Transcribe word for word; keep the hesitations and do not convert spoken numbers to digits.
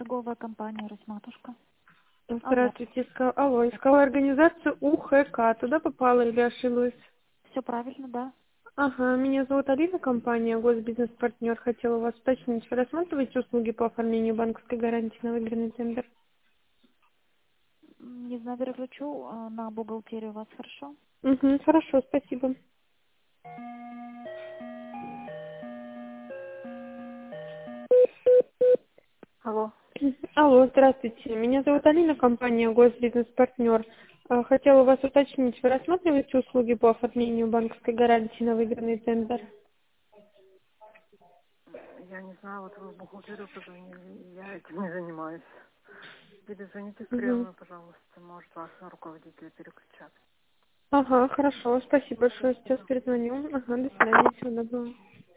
торговая компания «Росматушка». Алло, Здравствуйте, искала, алло, искала организацию УХК. Туда попала или ошиблась? все правильно, да? Ага, меня зовут Алина, компания Госбизнес-партнер. Хотела у вас уточнить, вы рассматриваете услуги по оформлению банковской гарантии на выигранный тендер? М, Не знаю, переключу э, на бухгалтерию вас, хорошо? Угу, хорошо, спасибо. Алло. Алло, здравствуйте. Меня зовут Алина, компания Госбизнес-партнер. А, Хотела у вас уточнить, вы рассматриваете услуги по оформлению банковской гарантии на выигранный тендер? Я не знаю, вот вы в бухгалтерию позвонили, я этим не занимаюсь. Перезвоните в Угу. приемную, пожалуйста, может вас на руководителя переключат. Ага, хорошо, спасибо большое. Сейчас Спасибо. перезвоню. Ага, до свидания, всего доброго.